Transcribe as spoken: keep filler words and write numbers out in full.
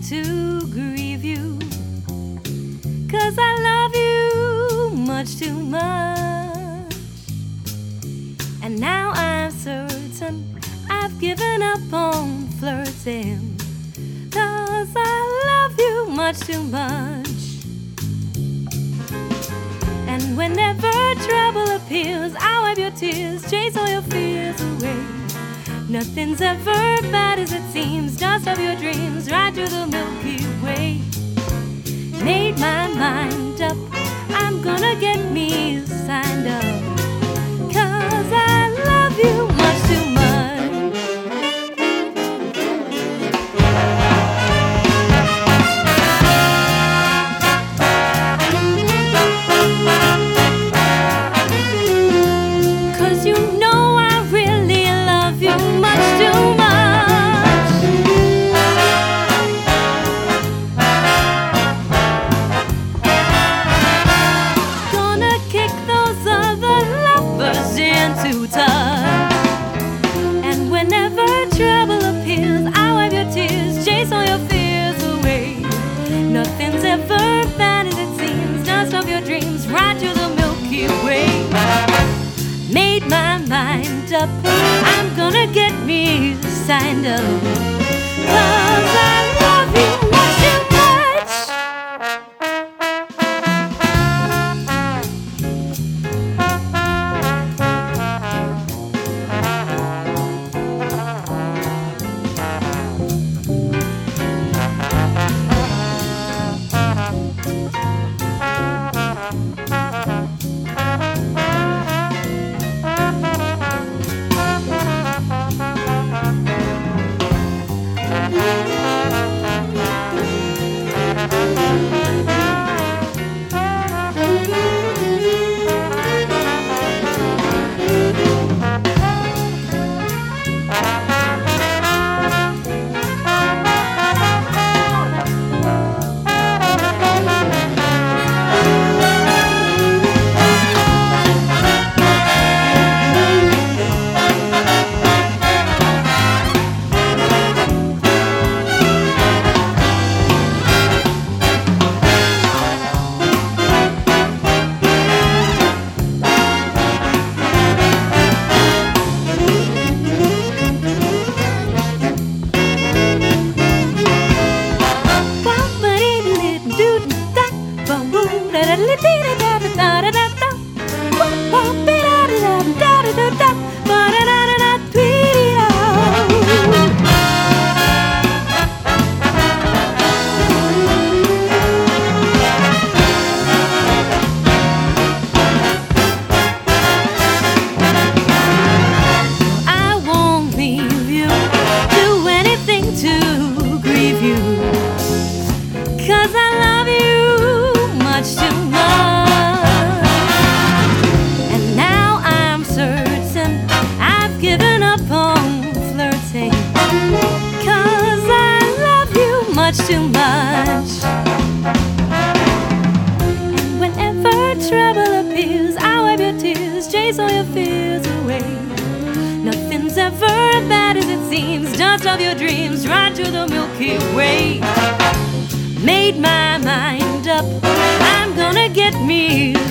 to grieve you, 'cause I love you much too much. And now I'm certain I've given up on flirting, 'cause I love you much too much. And whenever trouble appears, I'll wipe your tears, chase all your fears away. Nothing's ever bad as it seems, dust of your dreams right through the Milky Way. Made my mind up, I'm gonna get me signed up, 'cause I love you much too much. And whenever trouble appears, I'll wipe your tears, chase all your fears away. Nothing's ever bad as it seems, dust off your dreams right to the Milky Way. Made my mind up, I'm gonna get me signed up, 'cause I love you much too much. Too much. And whenever trouble appears, I'll wipe your tears, chase all your fears away. Nothing's ever bad as it seems, dust off your dreams right to the Milky Way. Made my mind up, I'm gonna get me